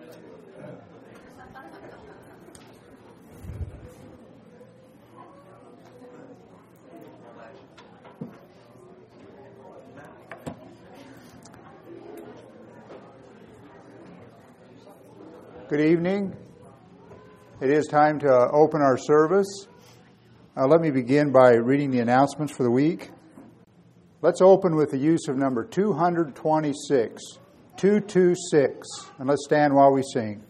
Good evening. It is time to open our service. Let me begin by reading the announcements for the week. Let's open with the use of number 226. 226. And let's stand while we sing.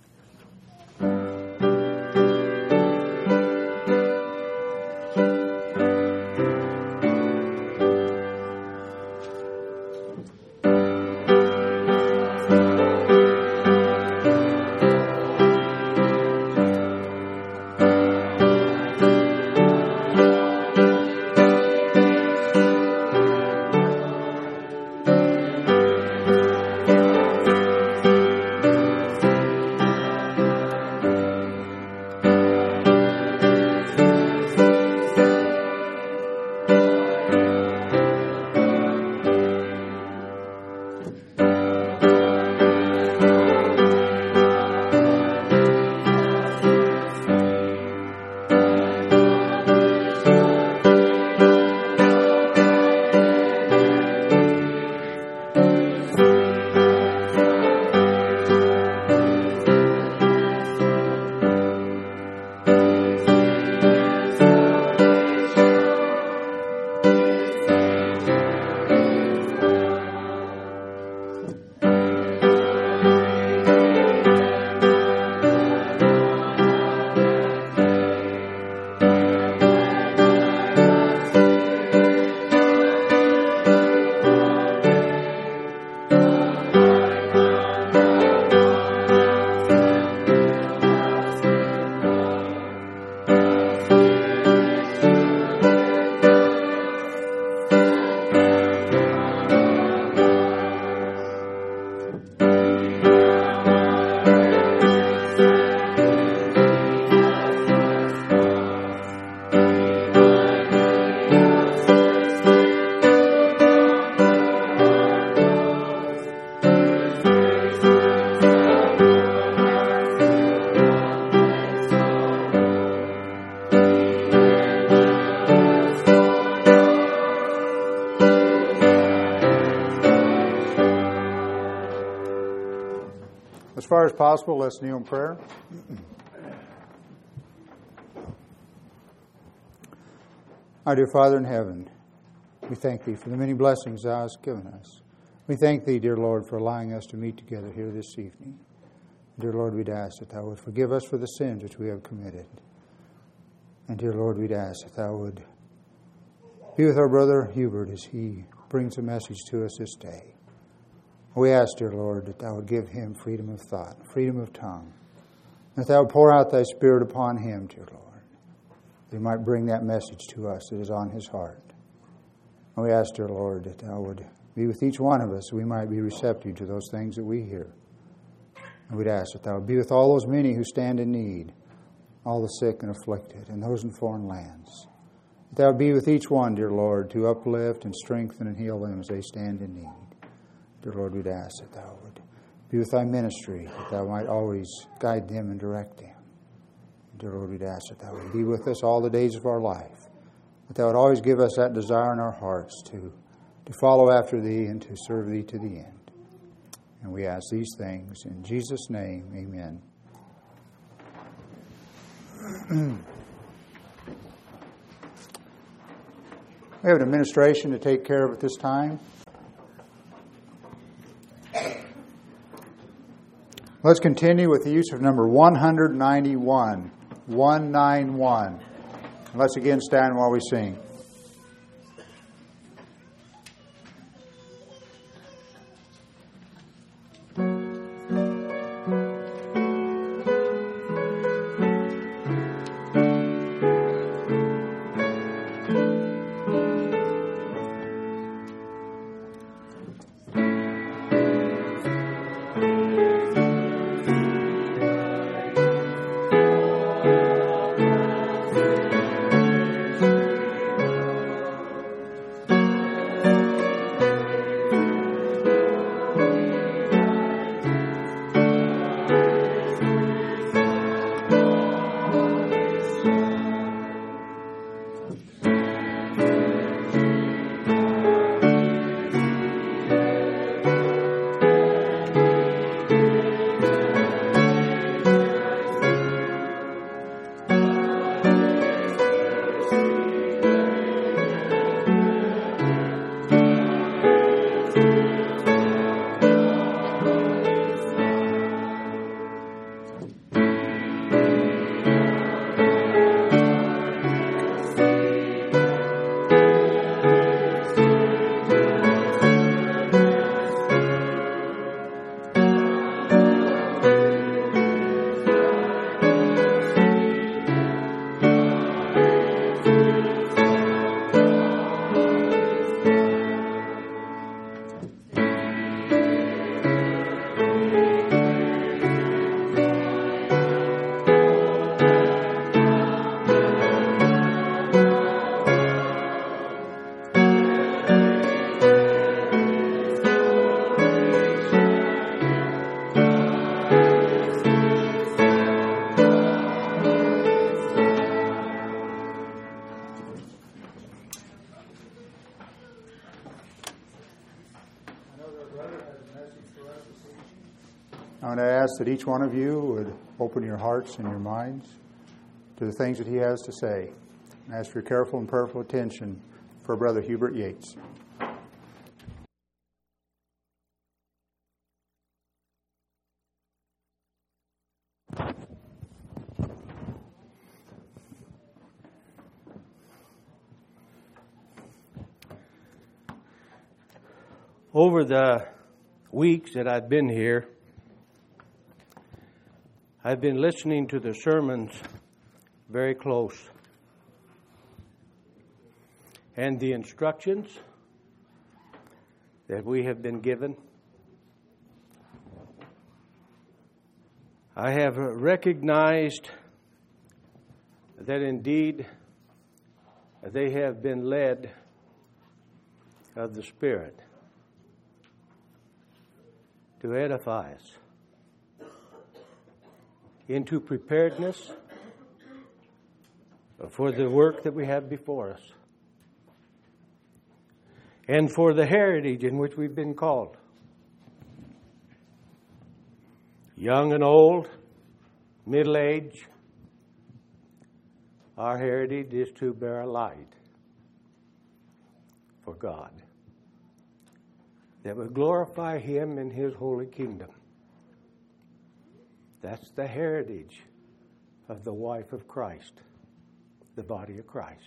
As far as possible, let's kneel in prayer. Our dear Father in heaven, we thank Thee for the many blessings Thou hast given us. We thank Thee, dear Lord, for allowing us to meet together here this evening. Dear Lord, we'd ask that Thou would forgive us for the sins which we have committed. And dear Lord, we'd ask that Thou would be with our brother Hubert as he brings a message to us this day. We ask, dear Lord, that Thou would give him freedom of thought, freedom of tongue, that Thou would pour out Thy Spirit upon him, dear Lord, that he might bring that message to us that is on his heart. And we ask, dear Lord, that Thou would be with each one of us so we might be receptive to those things that we hear. And we'd ask that Thou would be with all those many who stand in need, all the sick and afflicted, and those in foreign lands. That Thou would be with each one, dear Lord, to uplift and strengthen and heal them as they stand in need. Dear Lord, we'd ask that Thou would be with Thy ministry, that Thou might always guide them and direct them. Dear Lord, we'd ask that Thou would be with us all the days of our life, that Thou would always give us that desire in our hearts to follow after Thee and to serve Thee to the end. And we ask these things in Jesus' name, amen. We have an administration to take care of at this time. Let's continue with the use of number 191. 191. Let's again stand while we sing. I want to ask that each one of you would open your hearts and your minds to the things that he has to say. And ask for your careful and prayerful attention for Brother Hubert Yates. Over the weeks that I've been here, I've been listening to the sermons very close. And the instructions that we have been given, I have recognized that indeed they have been led of the Spirit to edify us into preparedness for the work that we have before us and for the heritage in which we've been called. Young and old, middle age, our heritage is to bear a light for God that would glorify Him in His holy kingdom. That's the heritage of the wife of Christ, the body of Christ.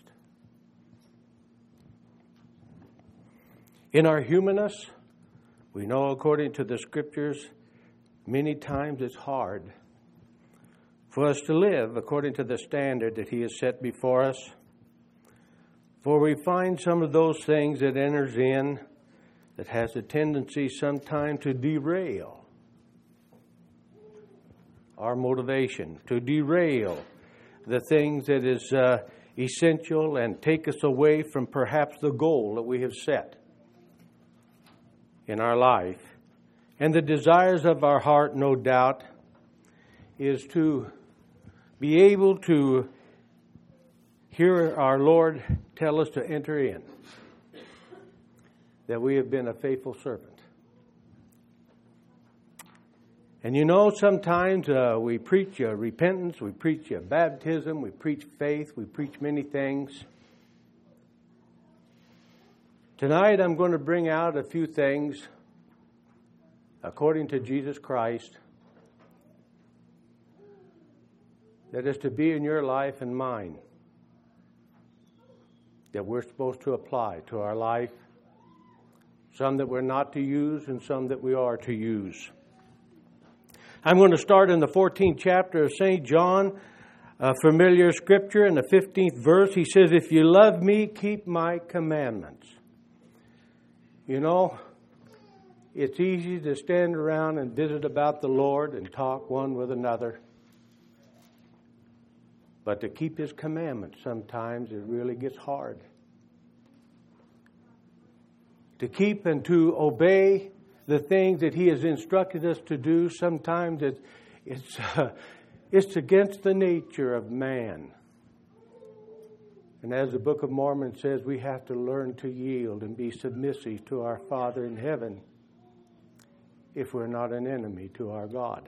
In our humanness, we know according to the Scriptures, many times it's hard for us to live according to the standard that He has set before us. For we find some of those things that enters in that has a tendency sometime to derail our motivation, to derail the things that is essential and take us away from perhaps the goal that we have set in our life. And the desires of our heart, no doubt, is to be able to hear our Lord tell us to enter in, that we have been a faithful servant. And you know, sometimes we preach repentance, we preach baptism, we preach faith, we preach many things. Tonight I'm going to bring out a few things according to Jesus Christ that is to be in your life and mine, that we're supposed to apply to our life. Some that we're not to use and some that we are to use. I'm going to start in the 14th chapter of St. John, a familiar scripture. In the 15th verse, he says, "If you love me, keep my commandments." You know, it's easy to stand around and visit about the Lord and talk one with another. But to keep His commandments, sometimes it really gets hard. To keep and to obey the things that He has instructed us to do, sometimes it's against the nature of man. And as the Book of Mormon says, we have to learn to yield and be submissive to our Father in heaven if we're not an enemy to our God.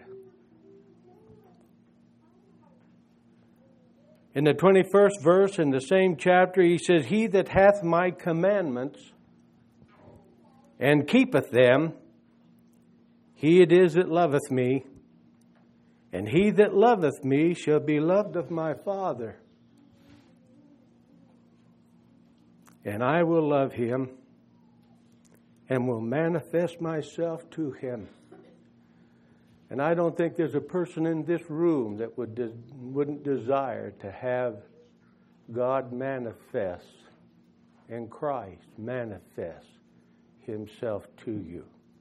In the 21st verse in the same chapter, he says, "He that hath my commandments and keepeth them, he it is that loveth me, and he that loveth me shall be loved of my Father. And I will love him, and will manifest myself to him." And I don't think there's a person in this room that wouldn't desire to have God manifest and Christ manifest Himself to you.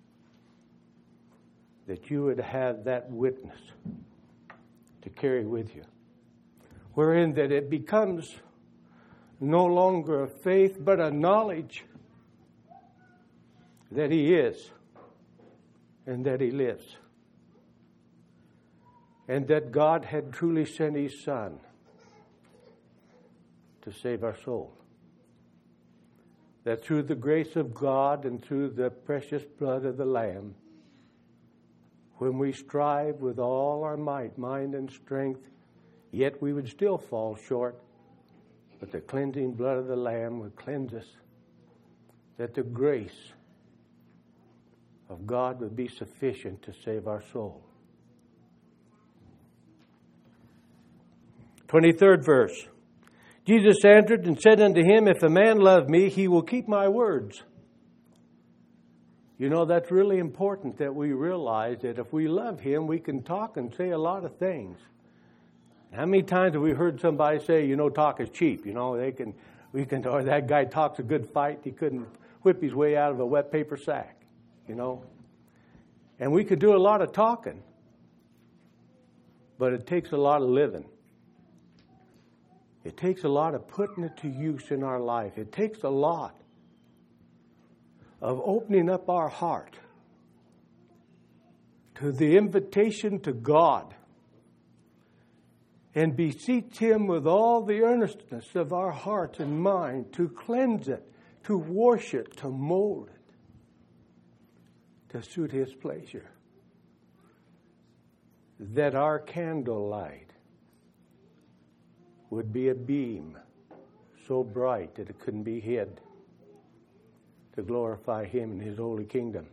That you would have that witness to carry with you. Wherein that it becomes no longer a faith but a knowledge that He is and that He lives. And that God had truly sent His Son to save our soul. That through the grace of God and through the precious blood of the Lamb, when we strive with all our might, mind, and strength, yet we would still fall short. But the cleansing blood of the Lamb would cleanse us, that the grace of God would be sufficient to save our soul. 23rd verse. Jesus answered and said unto him, If a man love me, he will keep my words. You know, that's really important that we realize that if we love him, we can talk and say a lot of things. How many times have we heard somebody say, talk is cheap? Or that guy talks a good fight. He couldn't whip his way out of a wet paper sack, And we could do a lot of talking, but it takes a lot of living. It takes a lot of putting it to use in our life. It takes a lot of opening up our heart to the invitation to God and beseech Him with all the earnestness of our hearts and mind to cleanse it, to wash it, to mold it, to suit His pleasure. That our candlelight would be a beam so bright that it couldn't be hid, to glorify Him in His holy kingdom.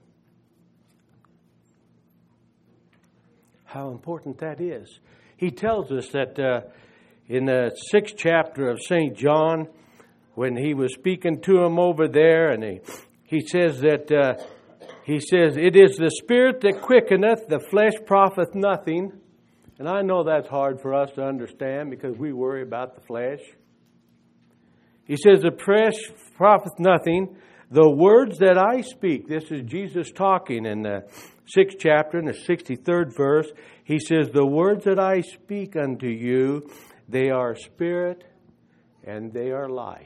How important that is. He tells us that in the 6th chapter of St. John, when he was speaking to him over there, and he says that it is the Spirit that quickeneth, the flesh profiteth nothing. And I know that's hard for us to understand because we worry about the flesh. He says the flesh profiteth nothing. The words that I speak, this is Jesus talking in the 6th chapter, in the 63rd verse. He says, the words that I speak unto you, they are spirit and they are life.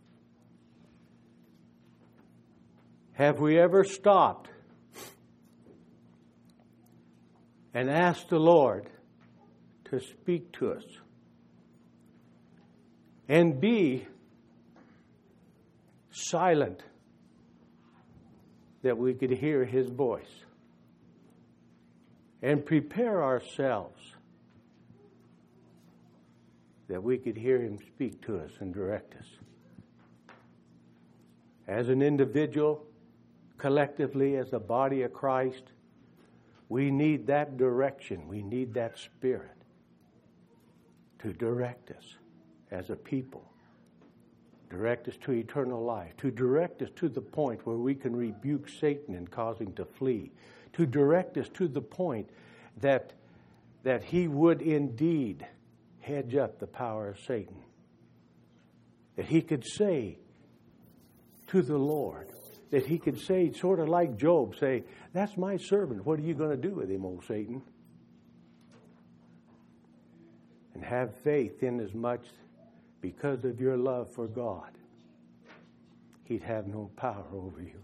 Have we ever stopped and asked the Lord to speak to us and be silent that we could hear His voice and prepare ourselves that we could hear Him speak to us and direct us? As an individual, collectively as a body of Christ, we need that direction. We need that Spirit to direct us as a people, direct us to eternal life, to direct us to the point where we can rebuke Satan and cause him to flee, to direct us to the point that he would indeed hedge up the power of Satan, that he could say to the Lord, that he could say, sort of like Job, say, that's my servant. What are you going to do with him, old Satan? And have faith in as much because of your love for God, he'd have no power over you.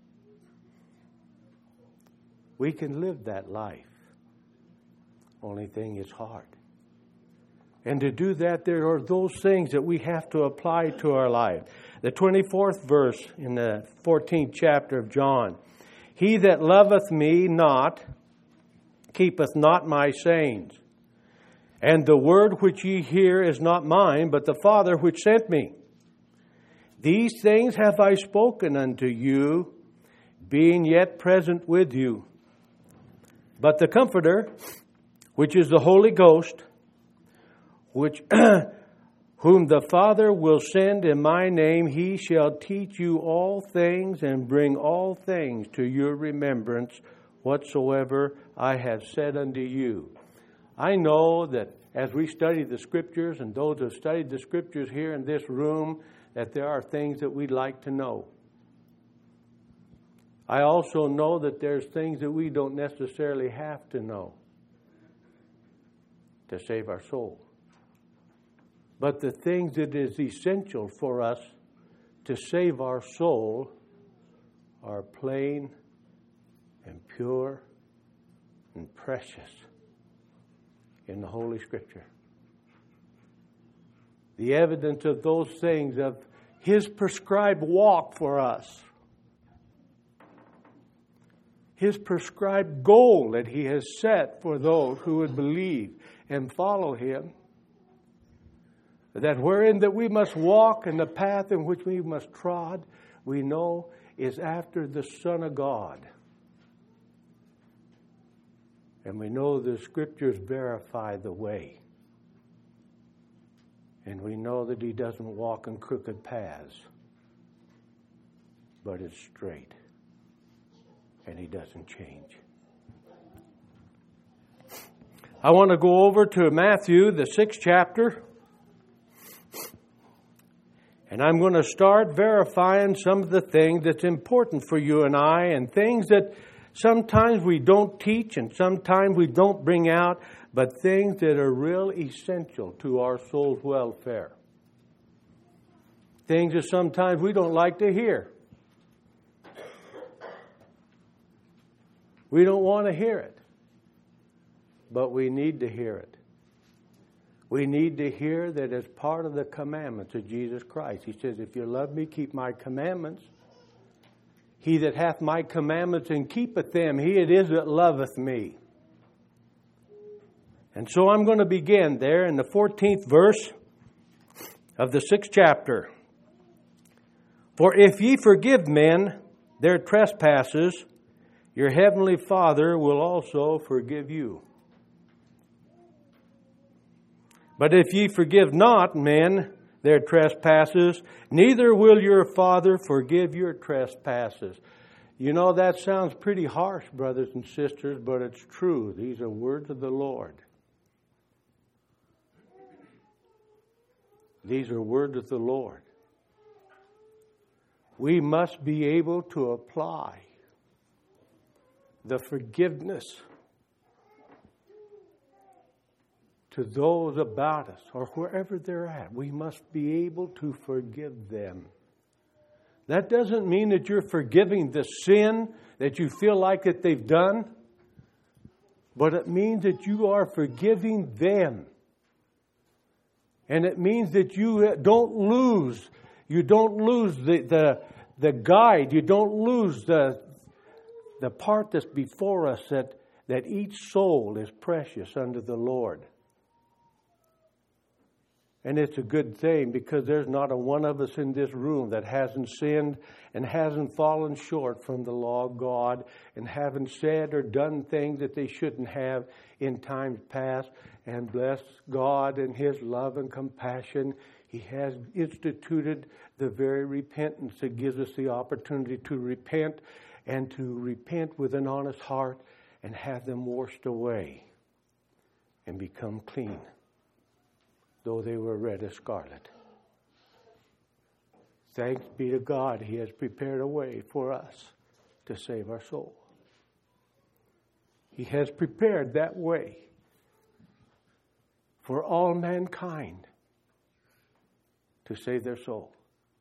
We can live that life. Only thing is hard. And to do that, there are those things that we have to apply to our life. The 24th verse in the 14th chapter of John. He that loveth me not, keepeth not my sayings. And the word which ye hear is not mine, but the Father which sent me. These things have I spoken unto you, being yet present with you. But the Comforter, which is the Holy Ghost, which whom the Father will send in my name, he shall teach you all things and bring all things to your remembrance whatsoever I have said unto you. I know that as we study the Scriptures, and those who have studied the Scriptures here in this room, that there are things that we'd like to know. I also know that there's things that we don't necessarily have to know to save our soul. But the things that is essential for us to save our soul are plain and pure and precious in the Holy Scripture. The evidence of those things, of His prescribed walk for us, His prescribed goal that He has set for those who would believe and follow Him. That wherein that we must walk and the path in which we must trod, we know is after the Son of God. And we know the Scriptures verify the way. And we know that He doesn't walk in crooked paths, but it's straight. And He doesn't change. I want to go over to Matthew, the 6th chapter. And I'm going to start verifying some of the things that's important for you and I, and things that sometimes we don't teach and sometimes we don't bring out, but things that are real essential to our soul's welfare. Things that sometimes we don't like to hear. We don't want to hear it, but we need to hear it. We need to hear that as part of the commandments of Jesus Christ. He says, if you love me, keep my commandments. He that hath my commandments and keepeth them, he it is that loveth me. And so I'm going to begin there in the 14th verse of the 6th chapter. For if ye forgive men their trespasses, your heavenly Father will also forgive you. But if ye forgive not men their trespasses, neither will your Father forgive your trespasses. You know, that sounds pretty harsh, brothers and sisters, but it's true. These are words of the Lord. These are words of the Lord. We must be able to apply the forgiveness to those about us or wherever they're at. We must be able to forgive them. That doesn't mean that you're forgiving the sin that you feel like that they've done, but it means that you are forgiving them. And it means that you don't lose the guide, you don't lose the part that's before us, that each soul is precious unto the Lord. And it's a good thing, because there's not a one of us in this room that hasn't sinned and hasn't fallen short from the law of God and haven't said or done things that they shouldn't have in times past. And bless God and His love and compassion, He has instituted the very repentance that gives us the opportunity to repent, and to repent with an honest heart and have them washed away and become clean, though they were red as scarlet. Thanks be to God, He has prepared a way for us to save our soul. He has prepared that way for all mankind to save their soul.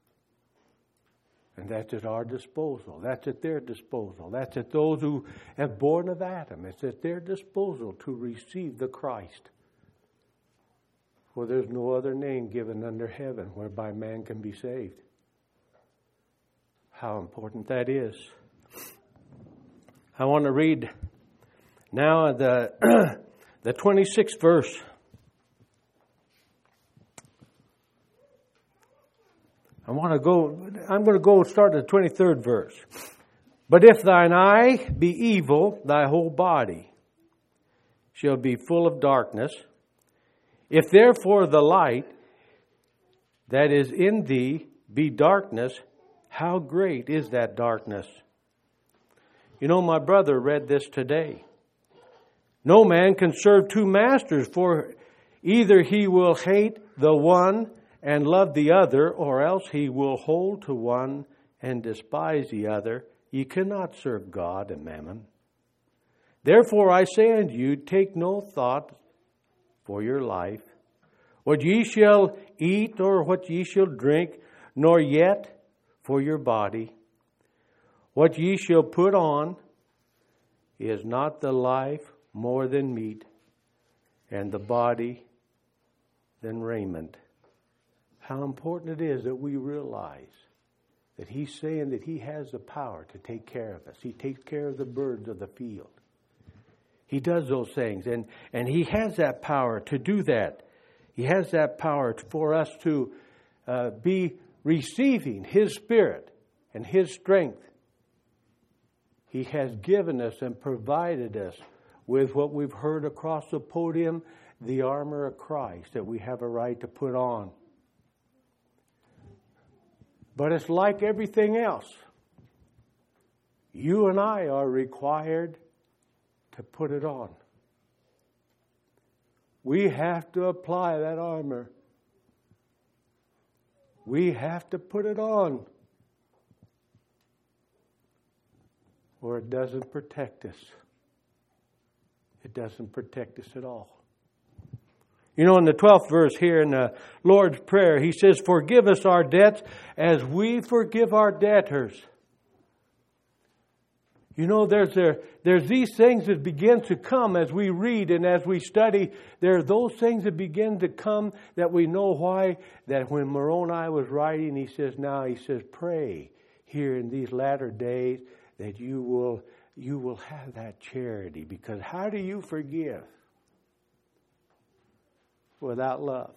And that's at our disposal. That's at their disposal. That's at those who have born of Adam. It's at their disposal to receive the Christ. For there's no other name given under heaven whereby man can be saved. How important that is. I want to read now the 26th verse. I'm going to go start at the 23rd verse. But if thine eye be evil, thy whole body shall be full of darkness. If therefore the light that is in thee be darkness, how great is that darkness? You know, my brother read this today. No man can serve two masters, for either he will hate the one and love the other, or else he will hold to one and despise the other. Ye cannot serve God and mammon. Therefore I say unto you, take no thought for your life, what ye shall eat or what ye shall drink, nor yet for your body, what ye shall put on. Is not the life more than meat, and the body than raiment? How important it is that we realize that He's saying that He has the power to take care of us. He takes care of the birds of the field. He does those things, and He has that power to do that. He has that power for us to be receiving His Spirit and His strength. He has given us and provided us with what we've heard across the podium, the armor of Christ that we have a right to put on. But it's like everything else. You and I are required to put it on. We have to apply that armor. We have to put it on, or it doesn't protect us. It doesn't protect us at all. You know, in the 12th verse here in the Lord's Prayer, He says, "Forgive us our debts as we forgive our debtors." You know, there's these things that begin to come as we read and as we study. There are those things that begin to come that we know why. That when Moroni was writing, he says, pray here in these latter days that you will have that charity. Because how do you forgive without love?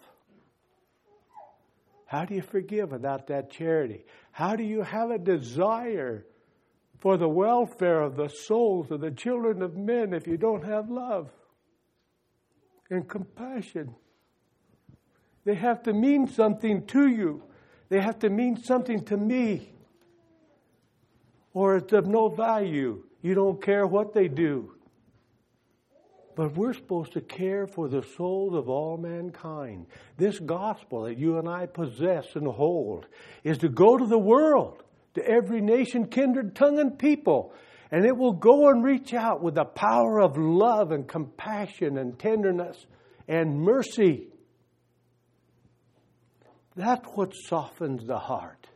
How do you forgive without that charity? How do you have a desire for the welfare of the souls of the children of men if you don't have love and compassion? They have to mean something to you. They have to mean something to me. Or it's of no value. You don't care what they do. But we're supposed to care for the souls of all mankind. This gospel that you and I possess and hold is to go to the world, to every nation, kindred, tongue, and people. And it will go and reach out with the power of love and compassion and tenderness and mercy. That's what softens the heart.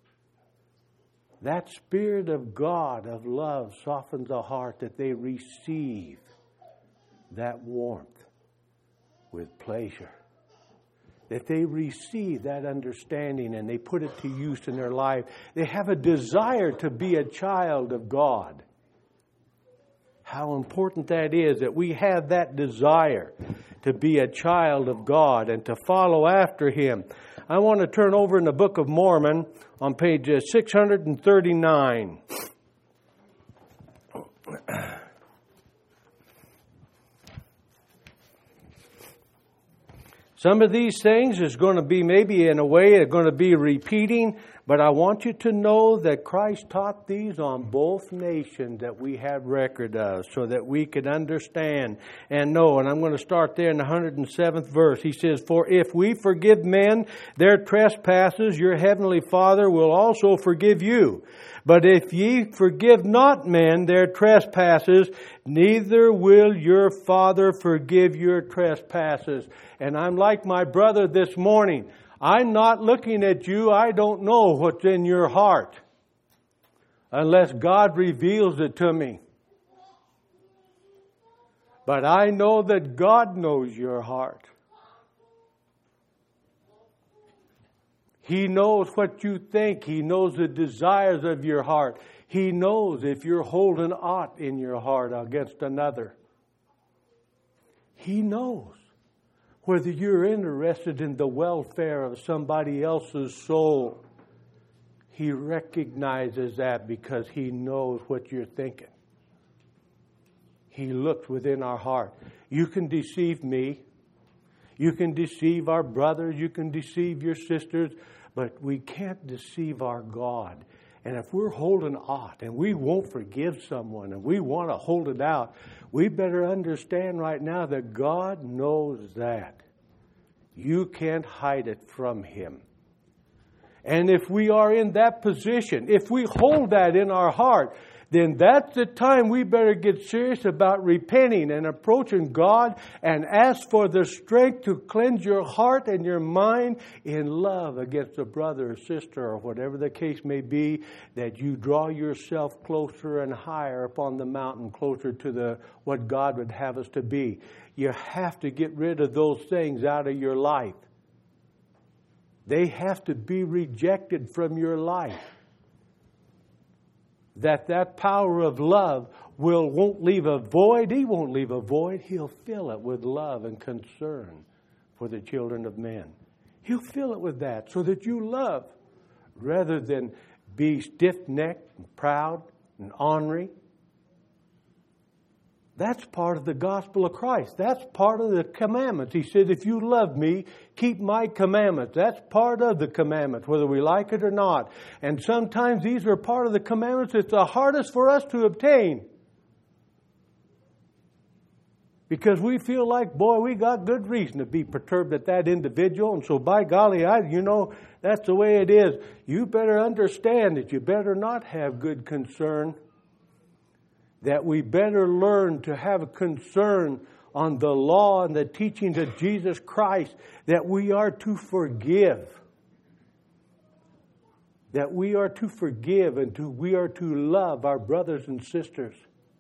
That Spirit of God, of love, softens the heart that they receive that warmth with pleasure. That they receive that understanding and they put it to use in their life. They have a desire to be a child of God. How important that is that we have that desire to be a child of God and to follow after Him. I want to turn over in the Book of Mormon on page 639. Some of these things is going to be maybe in a way are going to be repeating, but I want you to know that Christ taught these on both nations that we have record of so that we could understand and know. And I'm going to start there in the 107th verse. He says, "For if we forgive men their trespasses, your heavenly Father will also forgive you. But if ye forgive not men their trespasses, neither will your Father forgive your trespasses." And I'm like my brother this morning. I'm not looking at you. I don't know what's in your heart unless God reveals it to me. But I know that God knows your heart. He knows what you think. He knows the desires of your heart. He knows if you're holding aught in your heart against another. He knows whether you're interested in the welfare of somebody else's soul. He recognizes that because He knows what you're thinking. He looks within our heart. You can deceive me. You can deceive our brothers. You can deceive your sisters. But we can't deceive our God. And if we're holding aught and we won't forgive someone and we want to hold it out, we better understand right now that God knows that. You can't hide it from Him. And if we are in that position, if we hold that in our heart, then that's the time we better get serious about repenting and approaching God and ask for the strength to cleanse your heart and your mind in love against a brother or sister or whatever the case may be, that you draw yourself closer and higher upon the mountain, closer to what God would have us to be. You have to get rid of those things out of your life. They have to be rejected from your life. that power of love won't leave a void. He won't leave a void. He'll fill it with love and concern for the children of men. He'll fill it with that so that you love rather than be stiff-necked and proud and ornery. That's part of the gospel of Christ. That's part of the commandments. He said, if you love me, keep my commandments. That's part of the commandments, whether we like it or not. And sometimes these are part of the commandments that's the hardest for us to obtain. Because we feel like, boy, we got good reason to be perturbed at that individual. And so by golly, that's the way it is. You better understand that you better not have good concern. That we better learn to have a concern on the law and the teachings of Jesus Christ. That we are to forgive. That we are to forgive and we are to love our brothers and sisters.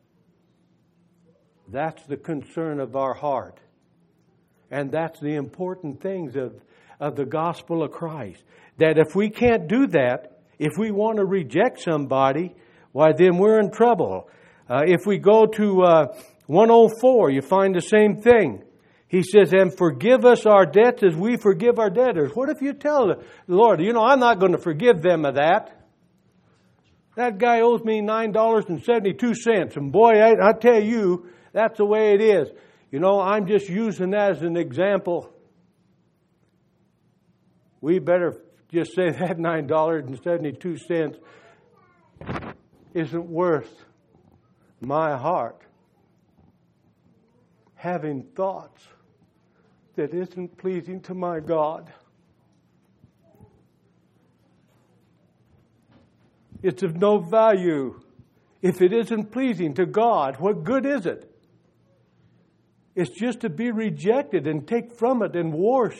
That's the concern of our heart. And that's the important things of the gospel of Christ. That if we can't do that, if we want to reject somebody, why then we're in trouble. If we go to 104, you find the same thing. He says, and forgive us our debts as we forgive our debtors. What if you tell the Lord, I'm not going to forgive them of that. That guy owes me $9.72. And boy, I tell you, that's the way it is. I'm just using that as an example. We better just say that $9.72 isn't worth my heart having thoughts that isn't pleasing to my God. It's of no value. If it isn't pleasing to God, what good is it? It's just to be rejected and take from it and wash.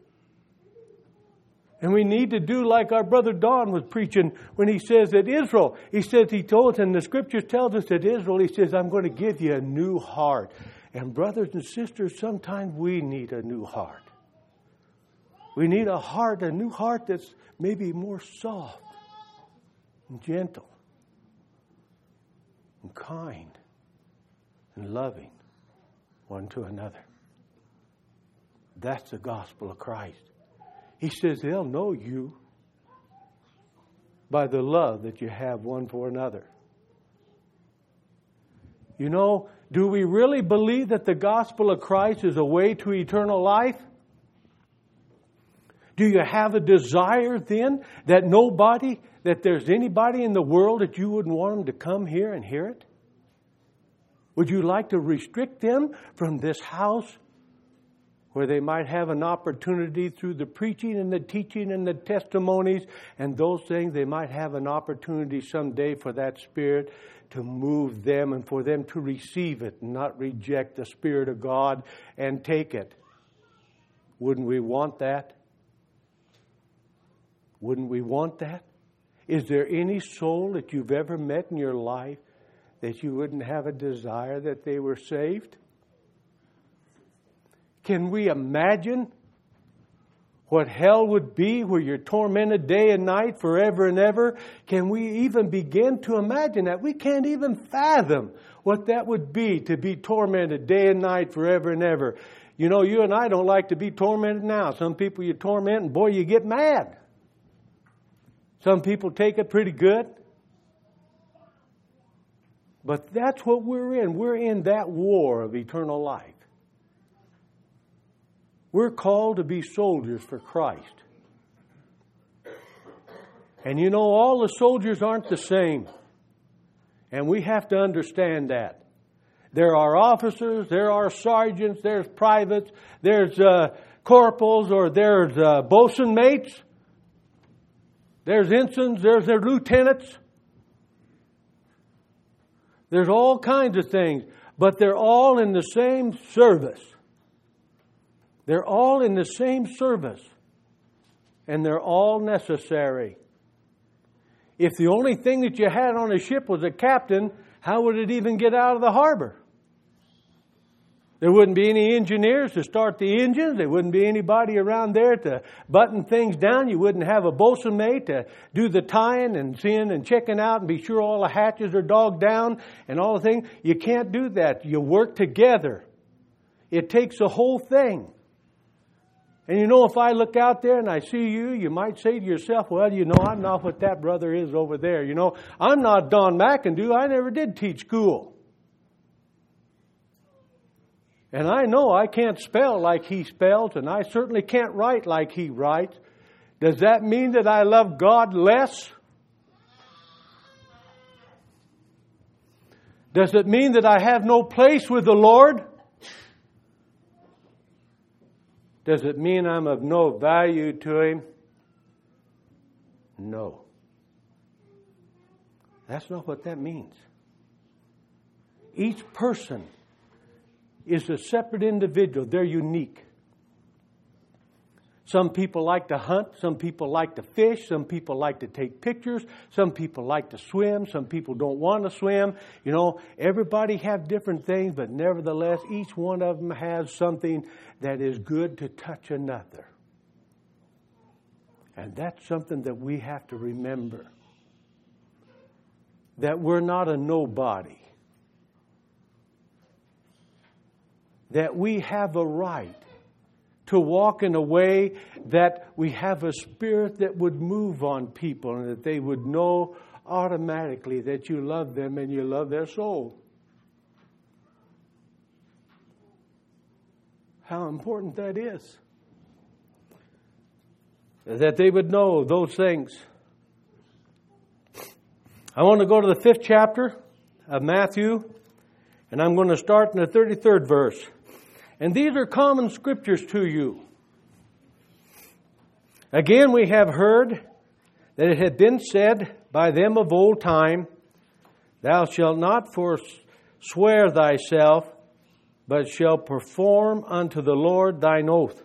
And we need to do like our brother Don was preaching when he says that Israel, he told us, and the scriptures tells us that Israel, he says, I'm going to give you a new heart. And brothers and sisters, sometimes we need a new heart. We need a new heart that's maybe more soft and gentle and kind and loving one to another. That's the gospel of Christ. He says they'll know you by the love that you have one for another. Do we really believe that the gospel of Christ is a way to eternal life? Do you have a desire then that there's anybody in the world that you wouldn't want them to come here and hear it? Would you like to restrict them from this house where they might have an opportunity through the preaching and the teaching and the testimonies and those things, they might have an opportunity someday for that Spirit to move them and for them to receive it and not reject the Spirit of God and take it? Wouldn't we want that? Wouldn't we want that? Is there any soul that you've ever met in your life that you wouldn't have a desire that they were saved? Can we imagine what hell would be where you're tormented day and night forever and ever? Can we even begin to imagine that? We can't even fathom what that would be, to be tormented day and night forever and ever. You and I don't like to be tormented now. Some people you torment and boy, you get mad. Some people take it pretty good. But that's what we're in. We're in that war of eternal life. We're called to be soldiers for Christ. And all the soldiers aren't the same. And we have to understand that. There are officers, there are sergeants, there's privates, there's corporals, or there's bosun mates. There's ensigns, there's their lieutenants. There's all kinds of things, but they're all in the same service. They're all in the same service, and they're all necessary. If the only thing that you had on a ship was a captain, how would it even get out of the harbor? There wouldn't be any engineers to start the engines. There wouldn't be anybody around there to button things down. You wouldn't have a bosun mate to do the tying and seeing and checking out and be sure all the hatches are dogged down and all the things. You can't do that. You work together. It takes a whole thing. And you know, if I look out there and I see you, you might say to yourself, well, you know, I'm not what that brother is over there. You know, I'm not Don McIndoe. I never did teach school. And I know I can't spell like he spells, and I certainly can't write like he writes. Does that mean that I love God less? Does it mean that I have no place with the Lord? Does it mean I'm of no value to Him? No. That's not what that means. Each person is a separate individual. They're unique. Some people like to hunt. Some people like to fish. Some people like to take pictures. Some people like to swim. Some people don't want to swim. You know, everybody have different things, but nevertheless, each one of them has something that is good to touch another. And that's something that we have to remember. That we're not a nobody. That we have a right to walk in a way that we have a spirit that would move on people and that they would know automatically that you love them and you love their soul. How important that is. That they would know those things. I want to go to the 5th chapter of Matthew, and I'm going to start in the 33rd verse. And these are common scriptures to you. Again, we have heard that it had been said by them of old time, Thou shalt not forswear thyself, but shalt perform unto the Lord thine oath.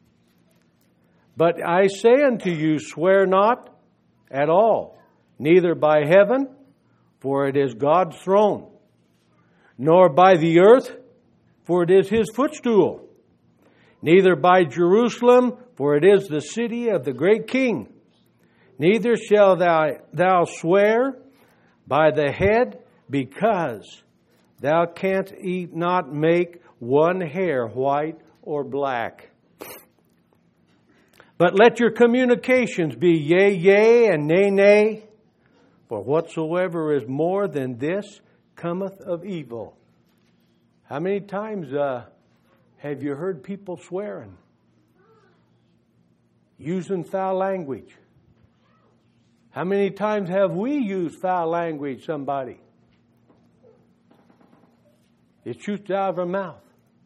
But I say unto you, swear not at all, neither by heaven, for it is God's throne, nor by the earth, for it is His footstool, neither by Jerusalem, for it is the city of the great King. Neither shall thou swear by the head, because thou canst not make one hair white or black. But let your communications be yea, yea, and nay, nay, for whatsoever is more than this cometh of evil. How many times have you heard people swearing? Using foul language? How many times have we used foul language, somebody? It shoots out of our mouth.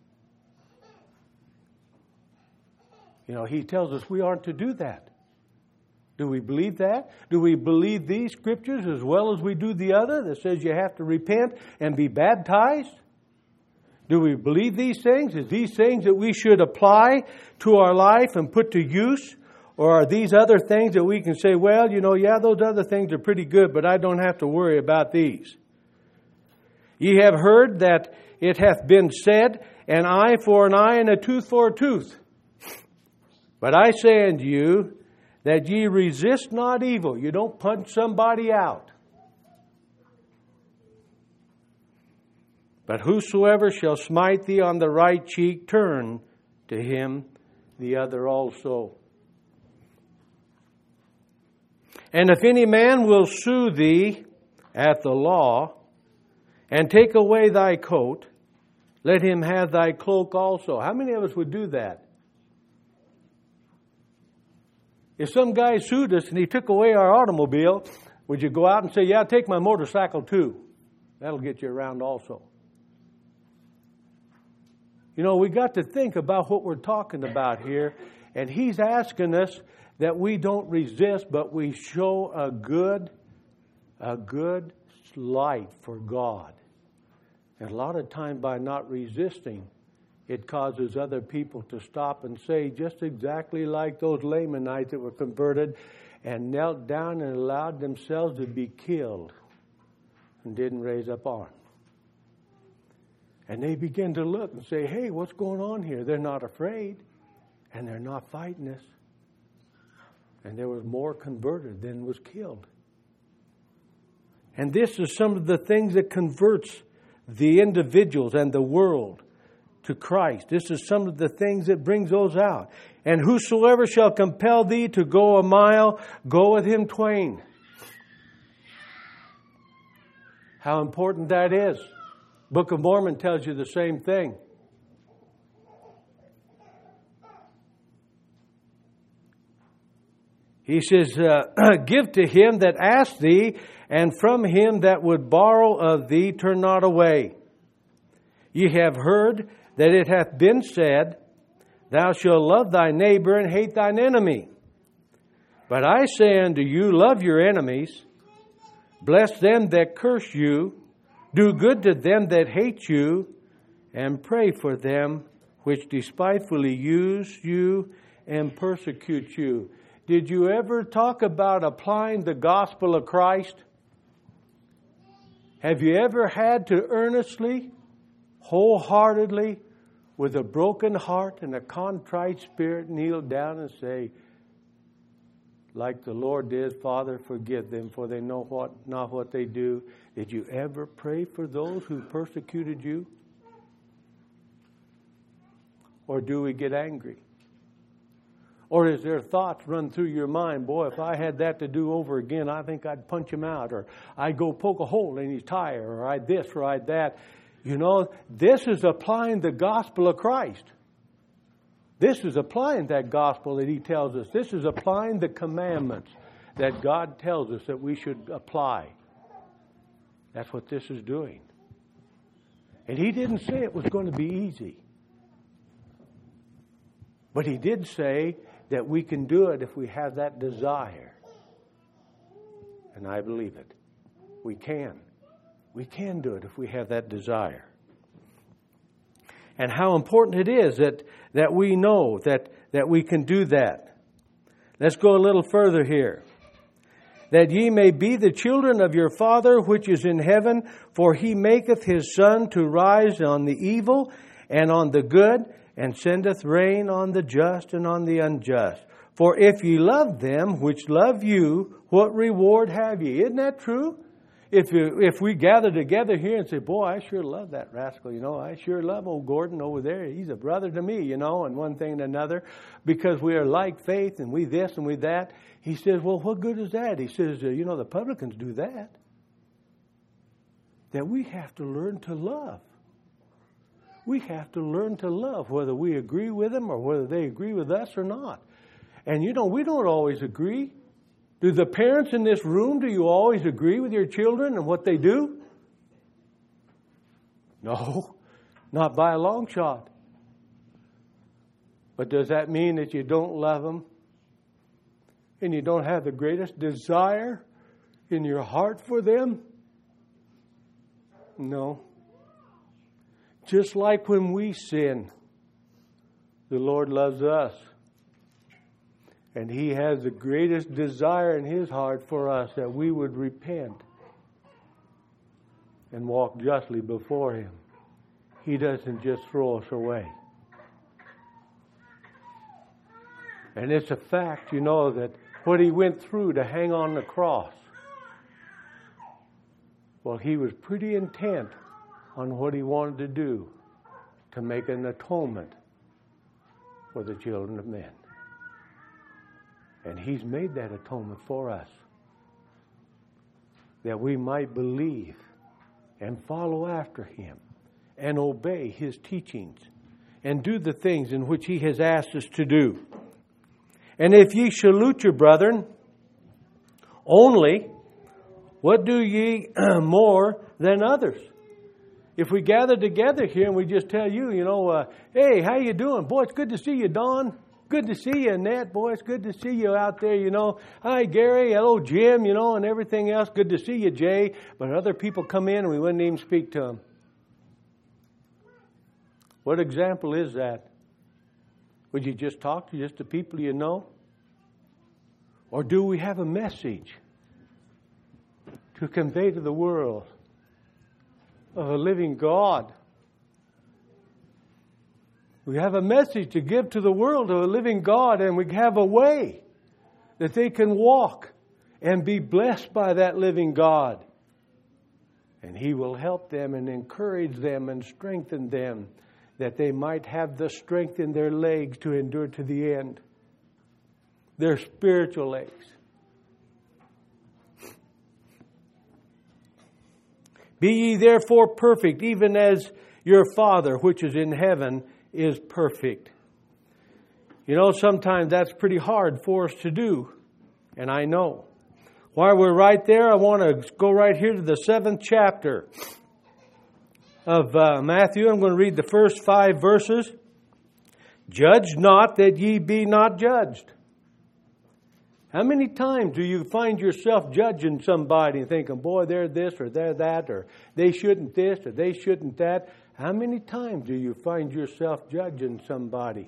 You know, He tells us we aren't to do that. Do we believe that? Do we believe these scriptures as well as we do the other that says you have to repent and be baptized? Do we believe these things? Is these things that we should apply to our life and put to use? Or are these other things that we can say, well, you know, yeah, those other things are pretty good, but I don't have to worry about these. Ye have heard that it hath been said, an eye for an eye and a tooth for a tooth. But I say unto you, that ye resist not evil. You don't punch somebody out. But whosoever shall smite thee on the right cheek, turn to him the other also. And if any man will sue thee at the law, and take away thy coat, let him have thy cloak also. How many of us would do that? If some guy sued us and he took away our automobile, would you go out and say, yeah, take my motorcycle too? That'll get you around also. You know, we got to think about what we're talking about here. And He's asking us that we don't resist, but we show a good light for God. And a lot of time by not resisting, it causes other people to stop and say, just exactly like those Lamanites that were converted and knelt down and allowed themselves to be killed and didn't raise up arms. And they begin to look and say, hey, what's going on here? They're not afraid, and they're not fighting us. And there was more converted than was killed. And this is some of the things that converts the individuals and the world to Christ. This is some of the things that brings those out. And whosoever shall compel thee to go a mile, go with him twain. How important that is. Book of Mormon tells you the same thing. He says, give to him that asked thee, and from him that would borrow of thee, turn not away. Ye have heard that it hath been said, thou shalt love thy neighbor and hate thine enemy. But I say unto you, love your enemies, bless them that curse you, do good to them that hate you, and pray for them which despitefully use you and persecute you. Did you ever talk about applying the gospel of Christ? Have you ever had to earnestly, wholeheartedly, with a broken heart and a contrite spirit, kneel down and say, like the Lord did, Father, forgive them, for they know not what they do. Did you ever pray for those who persecuted you? Or do we get angry? Or is there thoughts run through your mind, boy, if I had that to do over again, I think I'd punch him out, or I'd go poke a hole in his tire, or I'd this, or I'd that. You know, this is applying the gospel of Christ. This is applying that gospel that He tells us. This is applying the commandments that God tells us that we should apply. That's what this is doing. And He didn't say it was going to be easy. But He did say that we can do it if we have that desire. And I believe it. We can. We can do it if we have that desire. And how important it is that we know that we can do that. Let's go a little further here. That ye may be the children of your Father which is in heaven, for He maketh His sun to rise on the evil and on the good, and sendeth rain on the just and on the unjust. For if ye love them which love you, what reward have ye? Isn't that true? If we gather together here and say, boy, I sure love that rascal, you know, I sure love old Gordon over there. He's a brother to me, you know, and one thing and another, because we are like faith and we this and we that. He says, well, what good is that? He says, you know, the publicans do that. That we have to learn to love. We have to learn to love, whether we agree with them or whether they agree with us or not. And, you know, we don't always agree. Do the parents in this room, do you always agree with your children and what they do? No, not by a long shot. But does that mean that you don't love them and you don't have the greatest desire in your heart for them? No. Just like when we sin, the Lord loves us. And He has the greatest desire in His heart for us that we would repent and walk justly before Him. He doesn't just throw us away. And it's a fact, you know, that what He went through to hang on the cross, well, He was pretty intent on what He wanted to do to make an atonement for the children of men. And He's made that atonement for us, that we might believe and follow after Him and obey His teachings and do the things in which He has asked us to do. And if ye salute your brethren only, what do ye more than others? If we gather together here and we just tell you, you know, hey, how you doing? Boy, it's good to see you, Don. Good to see you, Annette. Boy, it's good to see you out there, you know. Hi, Gary. Hello, Jim, you know, and everything else. Good to see you, Jay. But other people come in and we wouldn't even speak to them. What example is that? Would you just talk to just the people you know? Or do we have a message to convey to the world of a living God We have a message to give to the world of a living God, and we have a way that they can walk and be blessed by that living God. And He will help them and encourage them and strengthen them, that they might have the strength in their legs to endure to the end. Their spiritual legs. Be ye therefore perfect, even as your Father which is in heaven is perfect. You know, sometimes that's pretty hard for us to do, and I know. While we're right there, I want to go right here to the 7th chapter of Matthew. I'm going to read the first 5 verses. Judge not that ye be not judged. How many times do you find yourself judging somebody and thinking, boy, they're this or they're that, or they shouldn't this or they shouldn't that? How many times do you find yourself judging somebody?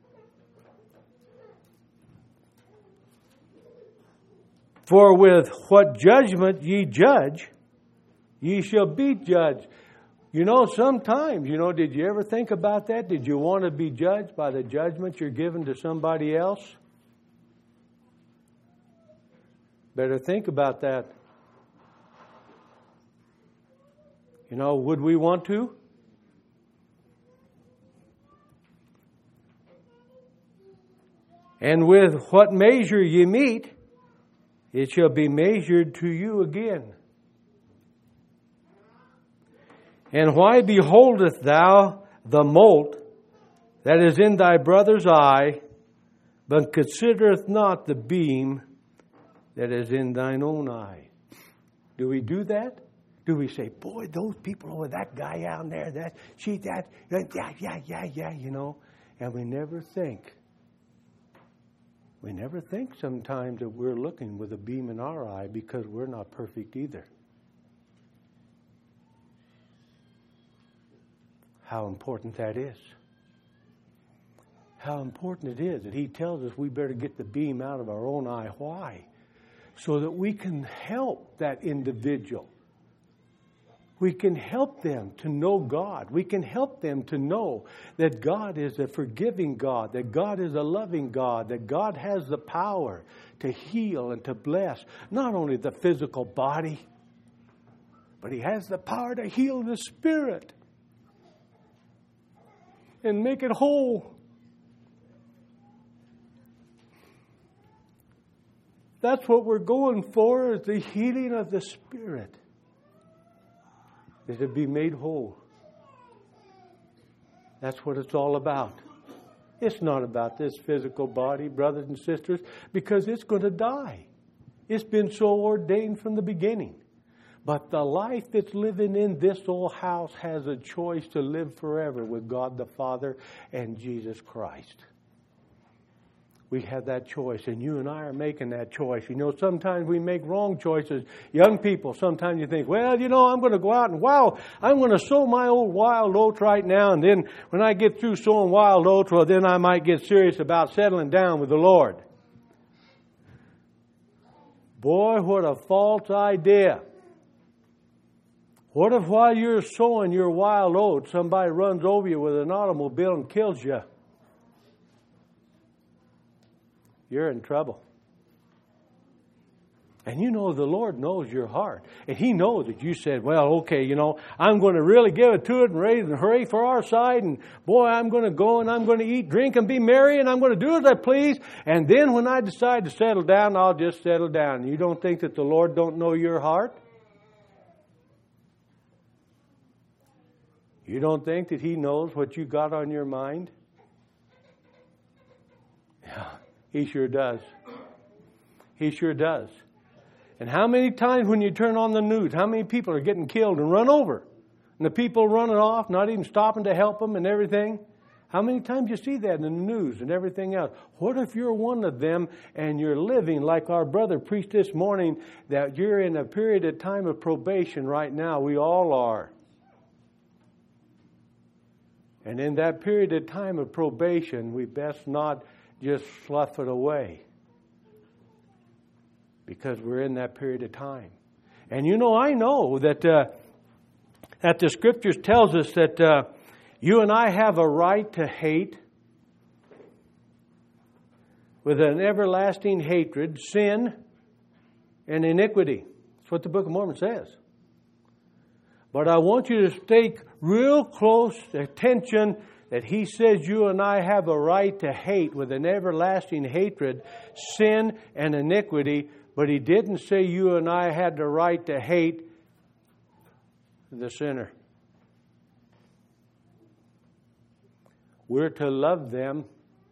For with what judgment ye judge, ye shall be judged. You know, sometimes, did you ever think about that? Did you want to be judged by the judgment you're giving to somebody else? Better think about that. Would we want to? And with what measure ye meet, it shall be measured to you again. And why beholdest thou the mote that is in thy brother's eye, but considereth not the beam that is in thine own eye? Do we do that? Do we say, boy, those people over that guy out there, and we never think. We never think sometimes that we're looking with a beam in our eye because we're not perfect either. How important that is. How important it is that He tells us we better get the beam out of our own eye. Why? So that we can help that individual. We can help them to know God. We can help them to know that God is a forgiving God, that God is a loving God, that God has the power to heal and to bless not only the physical body, but He has the power to heal the spirit and make it whole. That's what we're going for, is the healing of the spirit. Is to be made whole. That's what it's all about. It's not about this physical body, brothers and sisters, because it's going to die. It's been so ordained from the beginning. But the life that's living in this old house has a choice to live forever with God the Father and Jesus Christ. We have that choice, and you and I are making that choice. Sometimes we make wrong choices. Young people, sometimes you think, well, I'm going to go out and I'm going to sow my old wild oats right now, and then when I get through sowing wild oats, well, then I might get serious about settling down with the Lord. Boy, what a false idea. What if while you're sowing your wild oats, somebody runs over you with an automobile and kills you? You're in trouble. And the Lord knows your heart. And He knows that you said, well, okay, I'm going to really give it to it and raise and hurry for our side. And boy, I'm going to go and I'm going to eat, drink, and be merry, and I'm going to do as I please. And then when I decide to settle down, I'll just settle down. You don't think that the Lord don't know your heart? You don't think that He knows what you got on your mind? Yeah. He sure does. He sure does. And how many times when you turn on the news, how many people are getting killed and run over? And the people running off, not even stopping to help them and everything? How many times you see that in the news and everything else? What if you're one of them and you're living like our brother preached this morning, that you're in a period of time of probation right now? We all are. And in that period of time of probation, we best not just slough it away, because we're in that period of time. And I know that that the Scriptures tells us that You and I have a right to hate with an everlasting hatred, sin and iniquity. That's what the Book of Mormon says. But I want you to take real close attention that he says you and I have a right to hate with an everlasting hatred, sin and iniquity, but he didn't say you and I had the right to hate the sinner. We're to love them.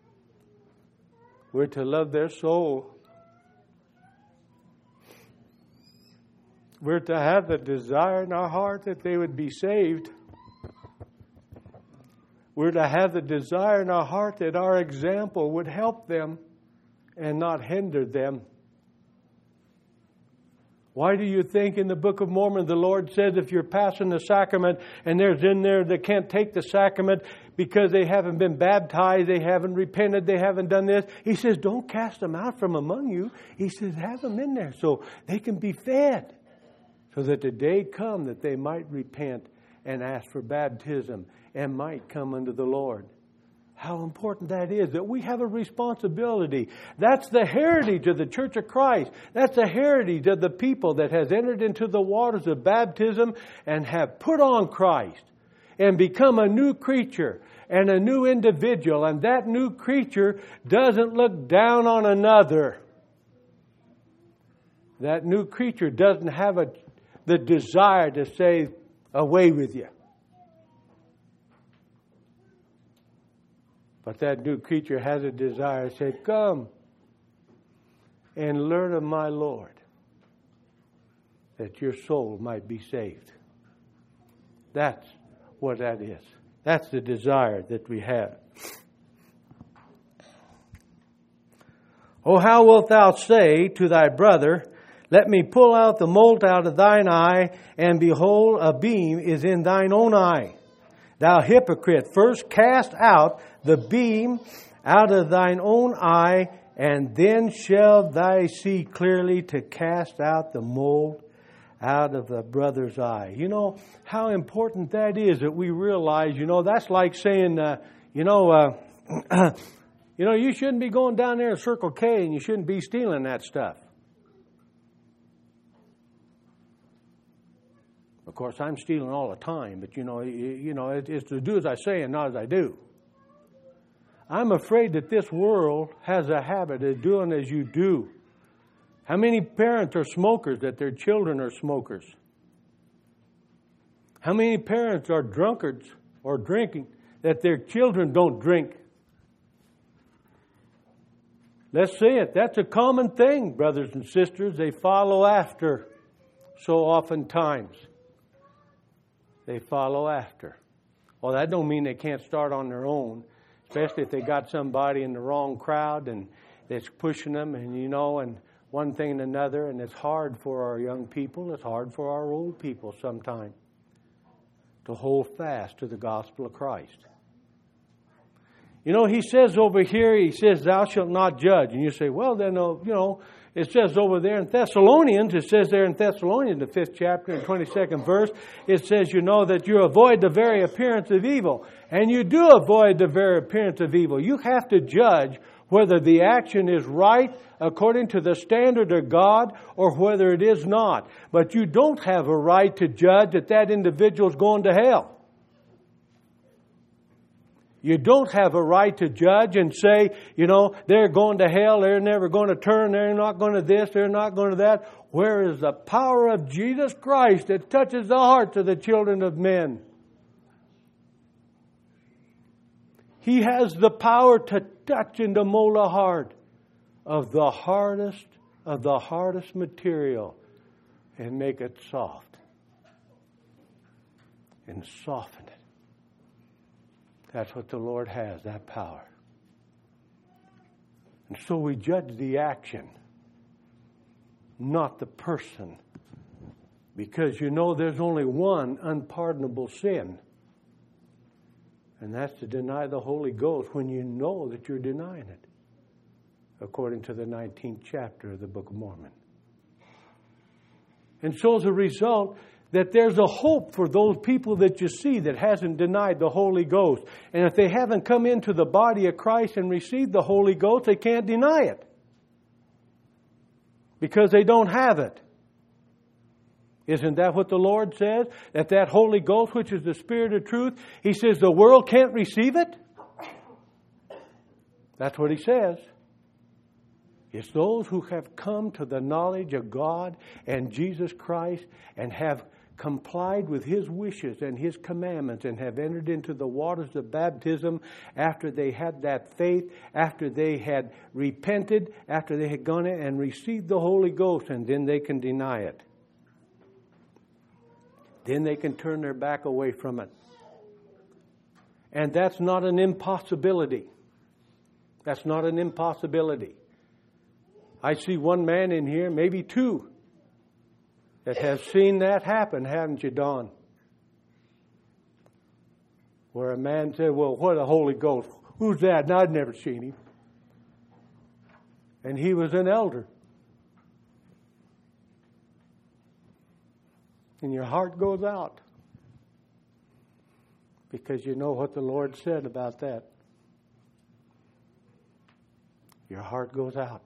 We're to love their soul. We're to have the desire in our heart that they would be saved. We're to have the desire in our heart that our example would help them and not hinder them. Why do you think in the Book of Mormon the Lord says if you're passing the sacrament and there's in there that can't take the sacrament because they haven't been baptized, they haven't repented, they haven't done this? He says, don't cast them out from among you. He says, have them in there so they can be fed, so that the day come that they might repent and ask for baptism and might come unto the Lord. How important that is, that we have a responsibility. That's the heritage of the Church of Christ. That's the heritage of the people that has entered into the waters of baptism and have put on Christ and become a new creature and a new individual. And that new creature doesn't look down on another. That new creature doesn't have the desire to say, away with you. But that new creature has a desire to say, come and learn of my Lord, that your soul might be saved. That's what that is. That's the desire that we have. Oh, how wilt thou say to thy brother, let me pull out the mote out of thine eye, and behold, a beam is in thine own eye. Thou hypocrite, first cast out the beam out of thine own eye, and then shall thou see clearly to cast out the mote out of the brother's eye. You know how important that is, that we realize, that's like saying, you shouldn't be going down there to Circle K and you shouldn't be stealing that stuff. Of course, I'm stealing all the time, but it's to do as I say and not as I do. I'm afraid that this world has a habit of doing as you do. How many parents are smokers that their children are smokers? How many parents are drunkards or drinking that their children don't drink? Let's say it. That's a common thing, brothers and sisters. They follow after so oftentimes. They follow after. Well, that don't mean they can't start on their own, especially if they got somebody in the wrong crowd and that's pushing them and one thing and another. And it's hard for our young people. It's hard for our old people sometimes to hold fast to the gospel of Christ. He says over here, he says, thou shalt not judge. And you say, well, then, it says over there in Thessalonians, it says there in Thessalonians, the 5th chapter and 22nd verse, it says, that you avoid the very appearance of evil. And you do avoid the very appearance of evil. You have to judge whether the action is right according to the standard of God or whether it is not. But you don't have a right to judge that individual is going to hell. You don't have a right to judge and say, they're going to hell, they're never going to turn, they're not going to this, they're not going to that. Where is the power of Jesus Christ that touches the hearts of the children of men? He has the power to touch and to mold a heart of the hardest material and make it soft and soften it. That's what the Lord has, that power. And so we judge the action, not the person. Because there's only one unpardonable sin. And that's to deny the Holy Ghost when you know that you're denying it. According to the 19th chapter of the Book of Mormon. And so as a result, that there's a hope for those people that you see that hasn't denied the Holy Ghost. And if they haven't come into the body of Christ and received the Holy Ghost, they can't deny it. Because they don't have it. Isn't that what the Lord says? That Holy Ghost, which is the Spirit of truth, He says the world can't receive it? That's what He says. It's those who have come to the knowledge of God and Jesus Christ and have complied with His wishes and His commandments and have entered into the waters of baptism after they had that faith, after they had repented, after they had gone in and received the Holy Ghost, and then they can deny it. Then they can turn their back away from it. And that's not an impossibility. That's not an impossibility. I see one man in here, maybe two, that has seen that happen, haven't you, Don? Where a man said, well, what a Holy Ghost. Who's that? And I'd never seen him. And he was an elder. And your heart goes out. Because you know what the Lord said about that. Your heart goes out.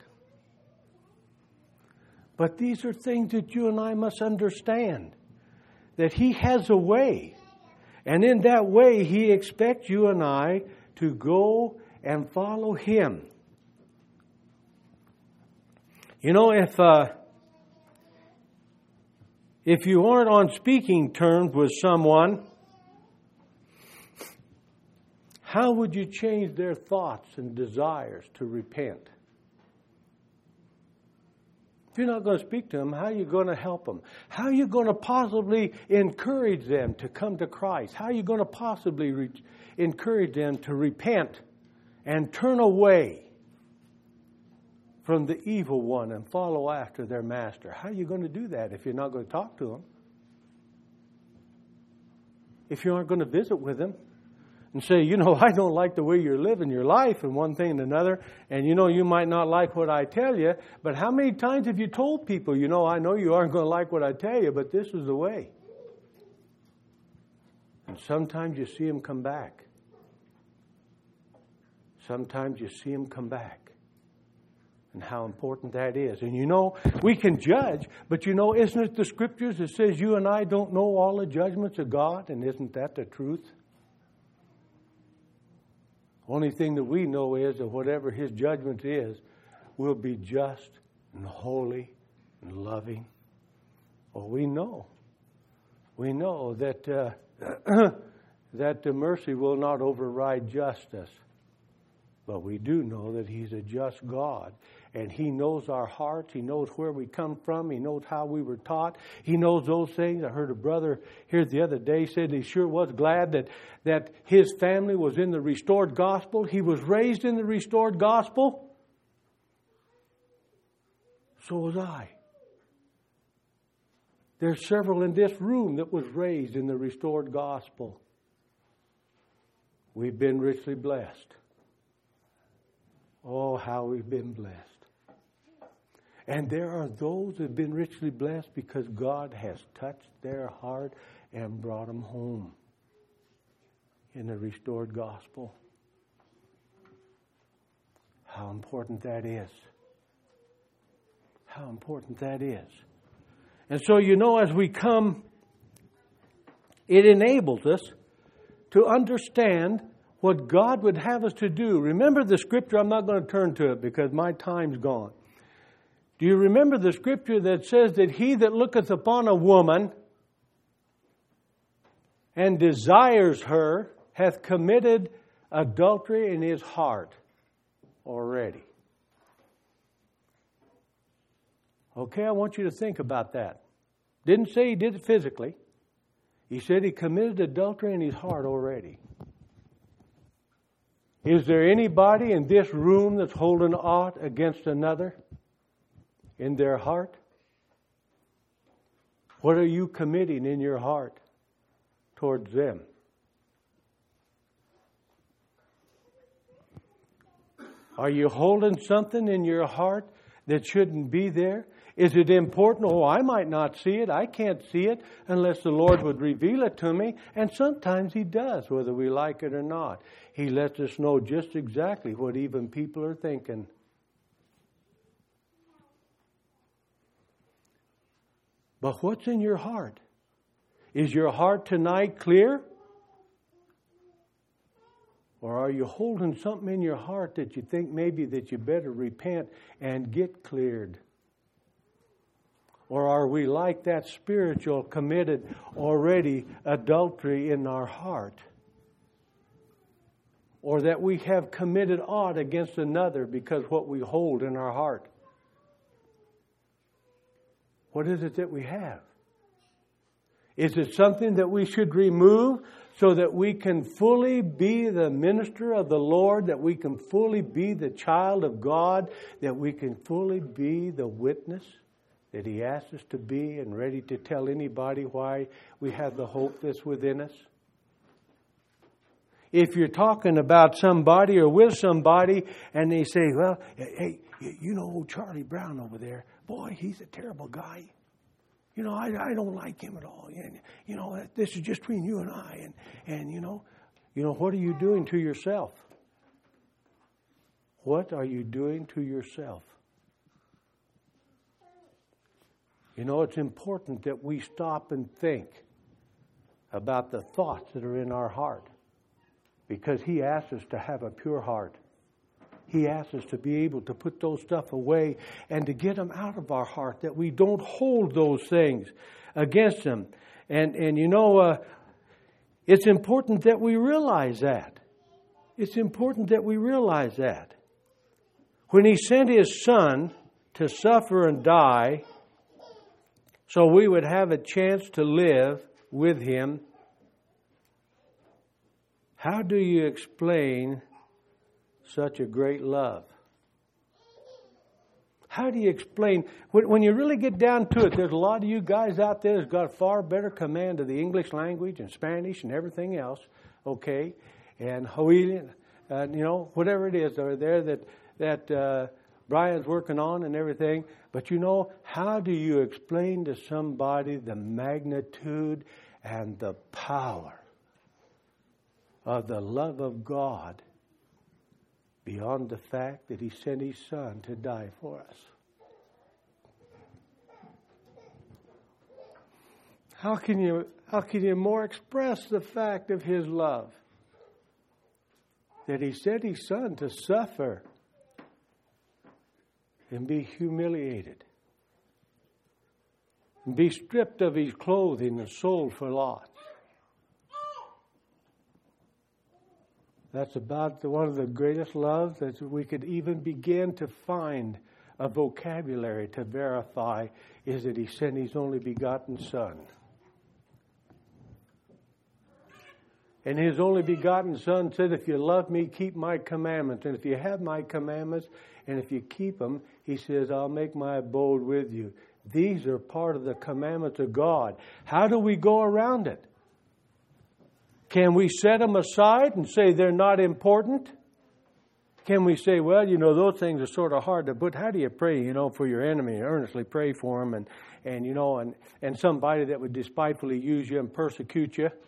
But these are things that you and I must understand. That He has a way. And in that way, He expects you and I to go and follow Him. You know, if you aren't on speaking terms with someone, how would you change their thoughts and desires to repent? If you're not going to speak to them, how are you going to help them? How are you going to possibly encourage them to come to Christ? How are you going to possibly encourage them to repent and turn away from the evil one and follow after their master? How are you going to do that if you're not going to talk to them? If you aren't going to visit with them and say, you know, I don't like the way you're living your life and one thing and another, and you know, you might not like what I tell you, but how many times have you told people, you know you aren't going to like what I tell you, but this is the way. And sometimes you see them come back. Sometimes you see them come back. And how important that is. And you know, we can judge, but you know, isn't it the Scriptures that says you and I don't know all the judgments of God? And isn't that the truth? Only thing that we know is that whatever His judgment is, will be just and holy and loving. Well, we know that that the mercy will not override justice. But we do know that He's a just God. And He knows our hearts. He knows where we come from. He knows how we were taught. He knows those things. I heard a brother here the other day said he sure was glad that his family was in the restored gospel. He was raised in the restored gospel. So was I. There's several in this room that was raised in the restored gospel. We've been richly blessed. Oh, how we've been blessed. And there are those that have been richly blessed because God has touched their heart and brought them home in the restored gospel. How important that is. How important that is. And so, you know, as we come, it enables us to understand what God would have us to do. Remember the Scripture, I'm not going to turn to it because my time's gone. Do you remember the Scripture that says that he that looketh upon a woman and desires her hath committed adultery in his heart already? Okay, I want you to think about that. Didn't say he did it physically. He said he committed adultery in his heart already. Is there anybody in this room that's holding aught against another in their heart? What are you committing in your heart towards them? Are you holding something in your heart that shouldn't be there? Is it important? Oh, I might not see it. I can't see it unless the Lord would reveal it to me. And sometimes He does, whether we like it or not. He lets us know just exactly what even people are thinking. But what's in your heart? Is your heart tonight clear? Or are you holding something in your heart that you think maybe that you better repent and get cleared? Or are we like that spiritual, committed, already adultery in our heart? Or that we have committed aught against another because what we hold in our heart? What is it that we have? Is it something that we should remove so that we can fully be the minister of the Lord, that we can fully be the child of God, that we can fully be the witness that He asks us to be and ready to tell anybody why we have the hope that's within us? If you're talking about somebody or with somebody and they say, well, hey, you know Charlie Brown over there, boy, he's a terrible guy. You know, I don't like him at all. You know, this is just between you and I. And you know, what are you doing to yourself? What are you doing to yourself? You know, it's important that we stop and think about the thoughts that are in our heart, because He asks us to have a pure heart. He asks us to be able to put those stuff away and to get them out of our heart, that we don't hold those things against them. And you know, it's important that we realize that. It's important that we realize that. When He sent His Son to suffer and die so we would have a chance to live with Him, how do you explain such a great love? How do you explain, when you really get down to it, there's a lot of you guys out there that's got a far better command of the English language and Spanish and everything else, okay? And Hawaiian, you know, whatever it is over there that Brian's working on and everything. But you know, how do you explain to somebody the magnitude and the power of the love of God beyond the fact that He sent His Son to die for us? How can you more express the fact of His love? That He sent His Son to suffer and be humiliated, and be stripped of His clothing and sold for lots. That's about one of the greatest loves that we could even begin to find a vocabulary to verify, is that He sent His only begotten Son. And His only begotten Son said, if you love me, keep my commandments. And if you have my commandments, and if you keep them, He says, I'll make my abode with you. These are part of the commandments of God. How do we go around it? Can we set them aside and say they're not important? Can we say, well, you know, those things are sort of hard to put. How do you pray, you know, for your enemy? Earnestly pray for them, and you know, and somebody that would despitefully use you and persecute you.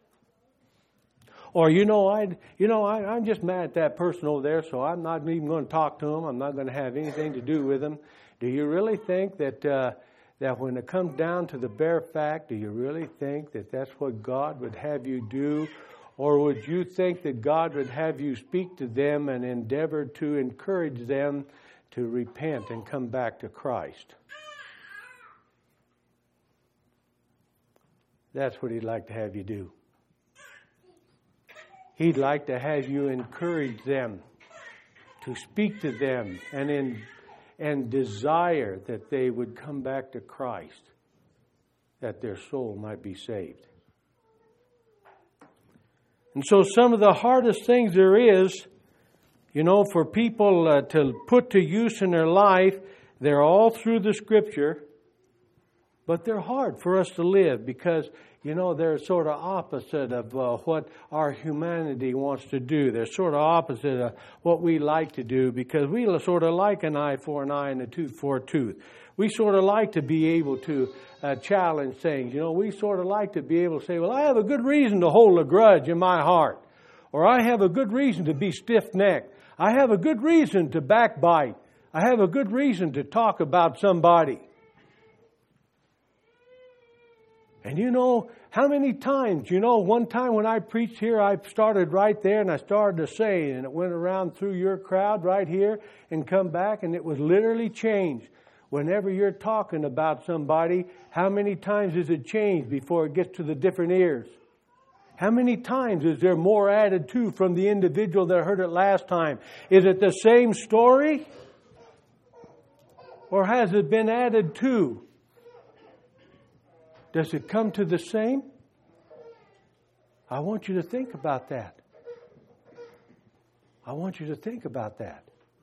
Or, I'm just mad at that person over there, so I'm not even going to talk to them. I'm not going to have anything to do with them. Do you really think that when it comes down to the bare fact, do you really think that that's what God would have you do? Or would you think that God would have you speak to them and endeavor to encourage them to repent and come back to Christ? That's what He'd like to have you do. He'd like to have you encourage them, to speak to them, and desire that they would come back to Christ, that their soul might be saved. And so some of the hardest things there is, you know, for people to put to use in their life, they're all through the Scripture. But they're hard for us to live because, they're sort of opposite of what our humanity wants to do. They're sort of opposite of what we like to do because we sort of like an eye for an eye and a tooth for a tooth. We sort of like to be able to challenge things. We sort of like to be able to say, well, I have a good reason to hold a grudge in my heart. Or I have a good reason to be stiff-necked. I have a good reason to backbite. I have a good reason to talk about somebody. And how many times, one time when I preached here, I started right there and I started to say, and it went around through your crowd right here and come back, and it was literally changed. Whenever you're talking about somebody, how many times is it changed before it gets to the different ears? How many times is there more added to from the individual that heard it last time? Is it the same story? Or has it been added to? Does it come to the same? I want you to think about that. I want you to think about that.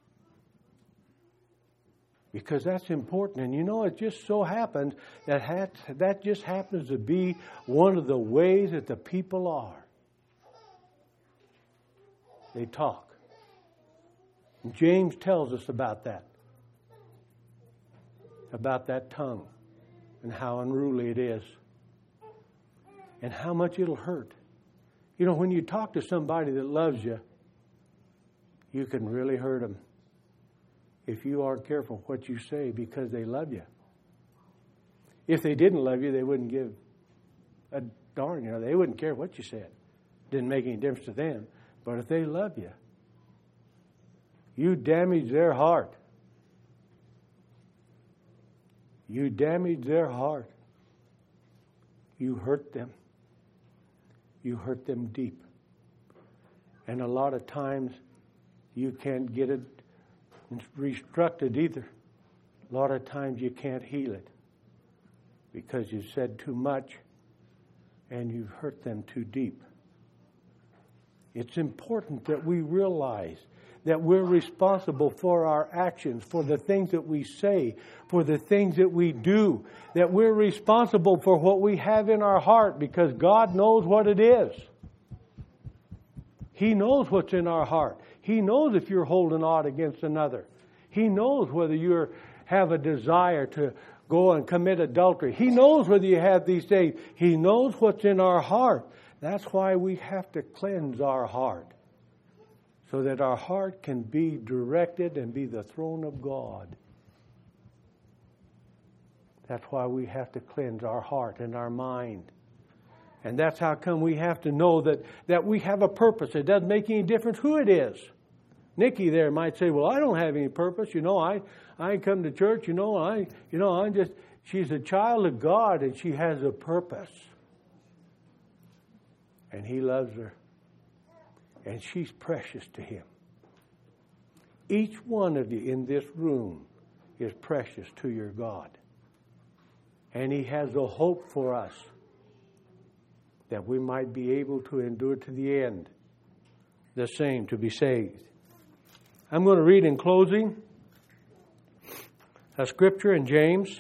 Because that's important. And it just so happens that just happens to be one of the ways that the people are. They talk. And James tells us about that tongue and how unruly it is and how much it'll hurt. When you talk to somebody that loves you, you can really hurt them if you aren't careful what you say because they love you. If they didn't love you, they wouldn't give a darn. They wouldn't care what you said. Didn't make any difference to them. But if they love you, you damage their heart. You damage their heart. You hurt them. You hurt them deep. And a lot of times you can't get it restructured either. A lot of times you can't heal it because you said too much and you've hurt them too deep. It's important that we realize that we're responsible for our actions, for the things that we say, for the things that we do, that we're responsible for what we have in our heart because God knows what it is. He knows what's in our heart. He knows if you're holding out against another. He knows whether you have a desire to go and commit adultery. He knows whether you have these things. He knows what's in our heart. That's why we have to cleanse our heart so that our heart can be directed and be the throne of God. That's why we have to cleanse our heart and our mind. And that's how come we have to know that we have a purpose. It doesn't make any difference who it is. Nikki there might say, well, I don't have any purpose. I come to church, she's a child of God and she has a purpose. And He loves her. And she's precious to Him. Each one of you in this room is precious to your God. And He has a hope for us that we might be able to endure to the end, the same, to be saved. I'm going to read in closing a scripture in James.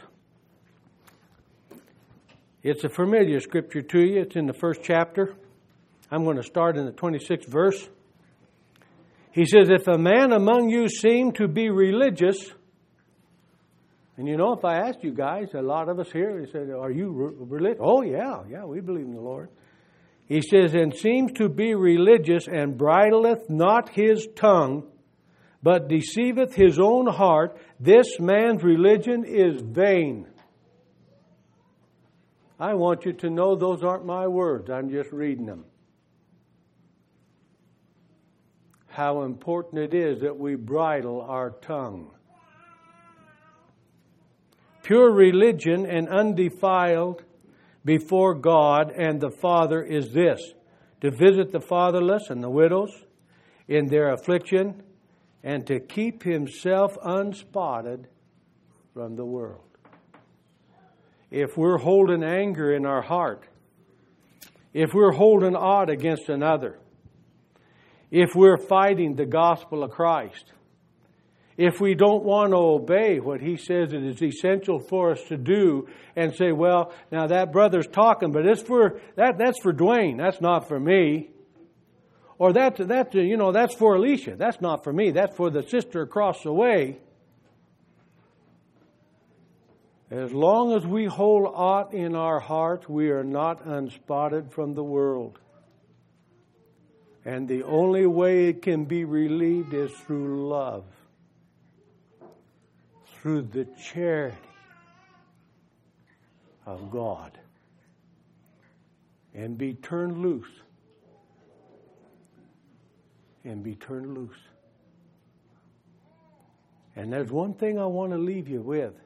It's a familiar scripture to you. It's in the first chapter. I'm going to start in the 26th verse. He says, if a man among you seem to be religious, and if I asked you guys, a lot of us here, he said, are you religious? Oh, yeah, we believe in the Lord. He says, and seems to be religious and bridleth not his tongue, but deceiveth his own heart, this man's religion is vain. I want you to know those aren't my words. I'm just reading them. How important it is that we bridle our tongue. Pure religion and undefiled before God and the Father is this, to visit the fatherless and the widows in their affliction, and to keep himself unspotted from the world. If we're holding anger in our heart, if we're holding aught against another, if we're fighting the gospel of Christ, if we don't want to obey what he says it is essential for us to do, and say, well, now that brother's talking, but that's for Dwayne, that's not for me. Or that's for Alicia, that's not for me, that's for the sister across the way. As long as we hold aught in our hearts, we are not unspotted from the world. And the only way it can be relieved is through love, through the charity of God, and be turned loose. And be turned loose. And there's one thing I want to leave you with.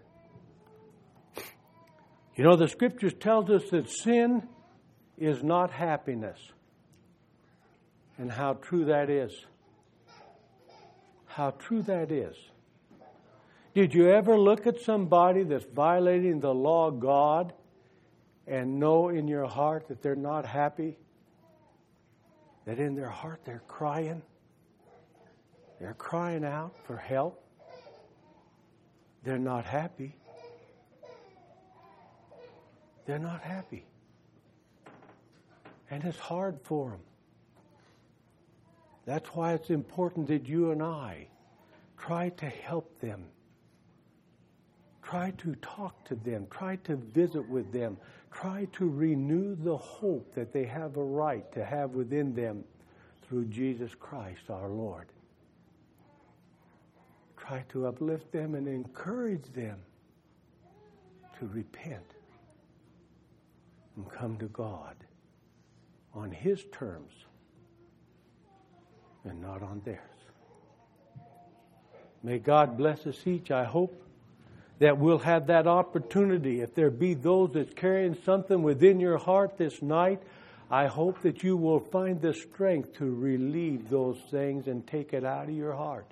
You know, the Scriptures tells us that sin is not happiness. And how true that is. How true that is. Did you ever look at somebody that's violating the law of God and know in your heart that they're not happy? That in their heart they're crying? They're crying out for help. They're not happy. They're not happy. And it's hard for them. That's why it's important that you and I try to help them. Try to talk to them. Try to visit with them. Try to renew the hope that they have a right to have within them through Jesus Christ our Lord. Try to uplift them and encourage them to repent and come to God on His terms and not on theirs. May God bless us each. I hope that we'll have that opportunity. If there be those that's carrying something within your heart this night, I hope that you will find the strength to relieve those things and take it out of your heart.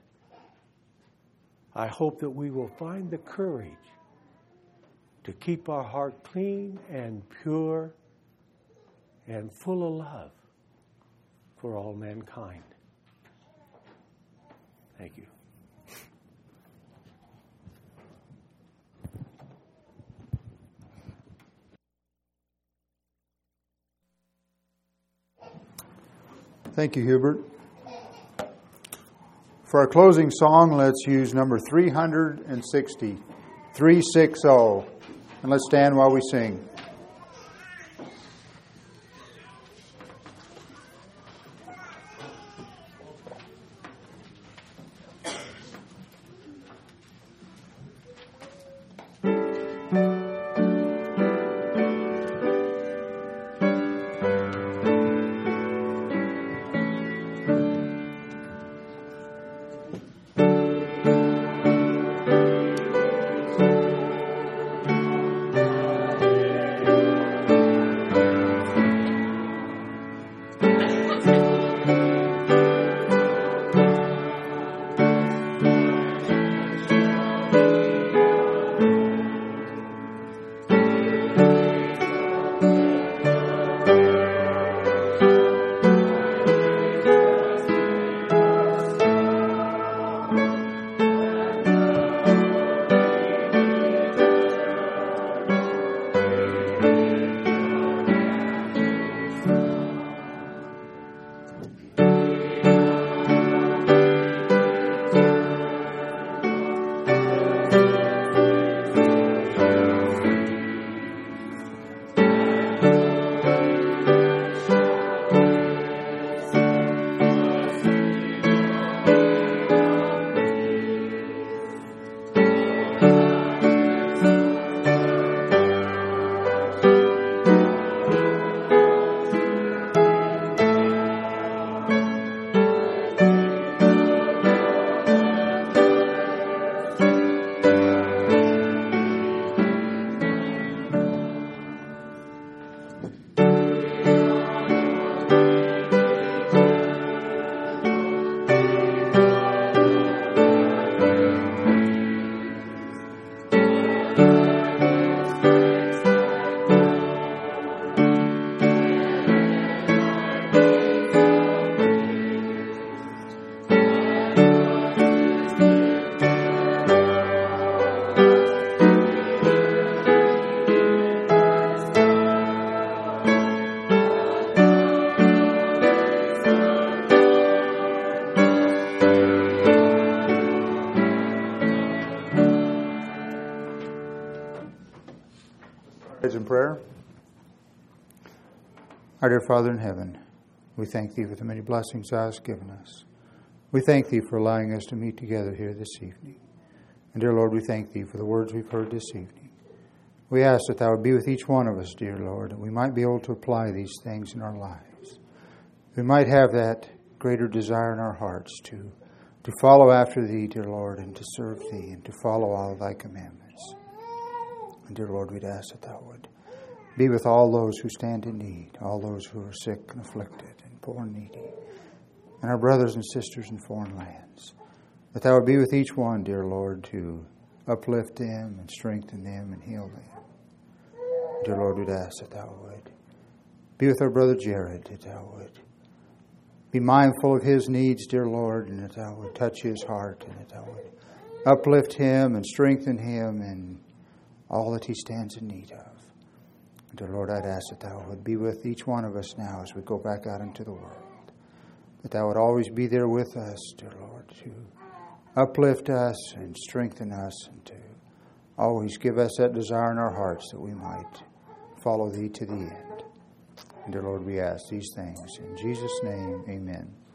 I hope that we will find the courage to keep our heart clean and pure and full of love for all mankind. Thank you. Thank you, Hubert. For our closing song, let's use number 360, 360. And let's stand while we sing. prayer. Our dear Father in heaven, we thank Thee for the many blessings Thou hast given us. We thank Thee for allowing us to meet together here this evening. And dear Lord, we thank Thee for the words we've heard this evening. We ask that Thou would be with each one of us, dear Lord, that we might be able to apply these things in our lives. We might have that greater desire in our hearts to follow after Thee, dear Lord, and to serve Thee and to follow all of Thy commandments. And dear Lord, we'd ask that Thou would be with all those who stand in need, all those who are sick and afflicted and poor and needy, and our brothers and sisters in foreign lands. That Thou would be with each one, dear Lord, to uplift them and strengthen them and heal them. Dear Lord, we'd ask that Thou would be with our brother Jared, that Thou would be mindful of his needs, dear Lord, and that Thou would touch his heart, and that Thou would uplift him and strengthen him in all that he stands in need of. Dear Lord, I'd ask that Thou would be with each one of us now as we go back out into the world. That Thou would always be there with us, dear Lord, to uplift us and strengthen us and to always give us that desire in our hearts that we might follow Thee to the end. And dear Lord, we ask these things in Jesus' name, amen.